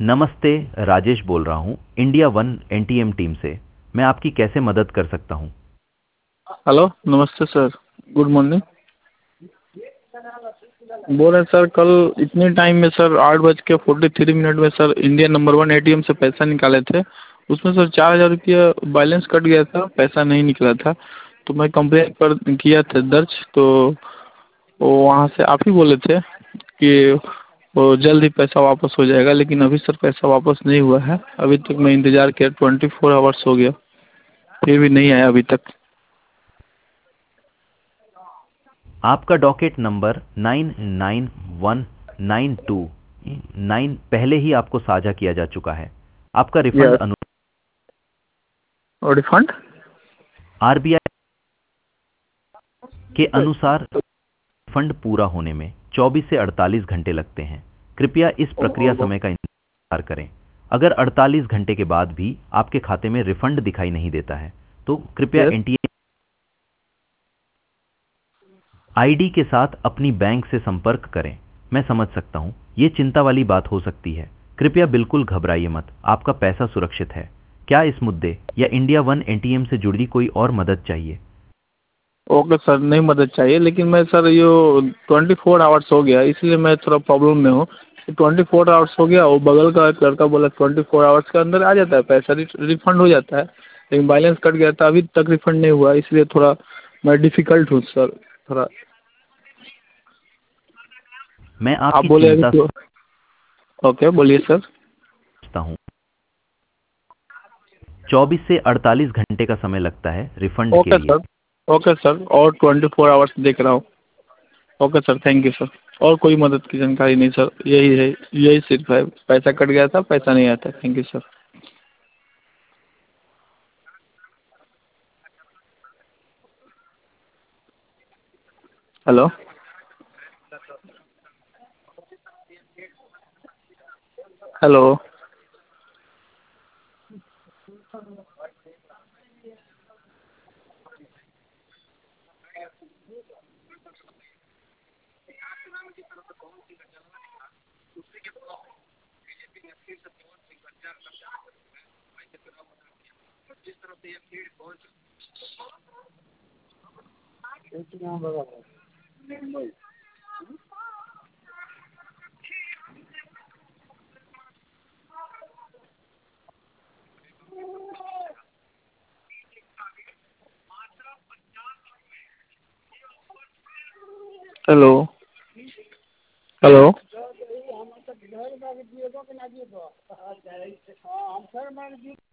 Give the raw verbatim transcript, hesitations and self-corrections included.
नमस्ते, राजेश बोल रहा हूँ इंडिया वन एनटीएम टीम से। मैं आपकी कैसे मदद कर सकता हूँ? हेलो, नमस्ते सर। Good morning. बोल रहे हैं सर, कल इतने टाइम में सर आठ बज के फोर्टी थ्री मिनट में sir India number one ATM से पैसा निकाले थे। उसमें सर चार हज़ार रुपया बैलेंस कट गया था, पैसा नहीं निकला था। तो मैं कंप्लेन कर किया था दर्ज, तो वो वहाँ से आप ही बोले थे कि वो जल्द ही पैसा वापस हो जाएगा, लेकिन अभी सर पैसा वापस नहीं हुआ है। अभी तक मैं इंतज़ार किया, ट्वेंटी फोर आवर्स हो गया, फिर भी नहीं आया अभी तक। आपका docket number nine nine one nine two nine पहले ही आपको साझा किया जा चुका है। आपका रिफंड यस। अनु और रिफंड? आरबीआई के अनुसार फंड पूरा होने में चौबीस से अड़तालीस घंटे लगते हैं। कृपया इस प्रक्रिया समय का इंतजार करें। अगर अड़तालीस घंटे के बाद भी आपके खाते में रिफंड दिखाई नहीं देता है, तो कृपया यस। एनटीएम आईडी के साथ अपनी बैंक से संपर्क करें। मैं समझ सकता हूँ, ये चिंता वाली बात हो सकती है। कृपया बिल्कुल घबराइए मत, आपका पैसा सुरक्षित है। क्या इस मुद्दे या इंडिया वन एनटीएम से जुड़ी कोई और मदद चाहिए? ओके सर, नहीं मदद चाहिए, लेकिन मैं सर ये ट्वेंटी फोर आवर्स हो गया, इसलिए मैं थोड़ा प्रॉब्लम में हूँ। ट्वेंटी फोर आवर्स हो गया, वो बगल का एक लड़का बोला ट्वेंटी फोर आवर्स के अंदर आ जाता है पैसा, रिफंड हो जाता है, लेकिन बैलेंस कट गया था, अभी तक रिफंड नहीं हुआ, इसलिए थोड़ा मैं डिफ़िकल्ट हूँ सर थोड़ा। मैं आप आपकी बोले अभी चिंता तो। ओके, बोलिए सर। समझता हूँ। चौबीस से अड़तालीस घंटे का समय लगता है रिफंड के ओके लिए। सर। ओके सर, और ट्वेंटी फोर आवर्स देख रहा हूँ। Okay sir, thank you sir. और कोई मदद की जानकारी नहीं सर, यही है, यही सिर्फ है, पैसा कट गया था, पैसा नहीं आता। Thank you sir. Hello. Hello. Hello. Hello.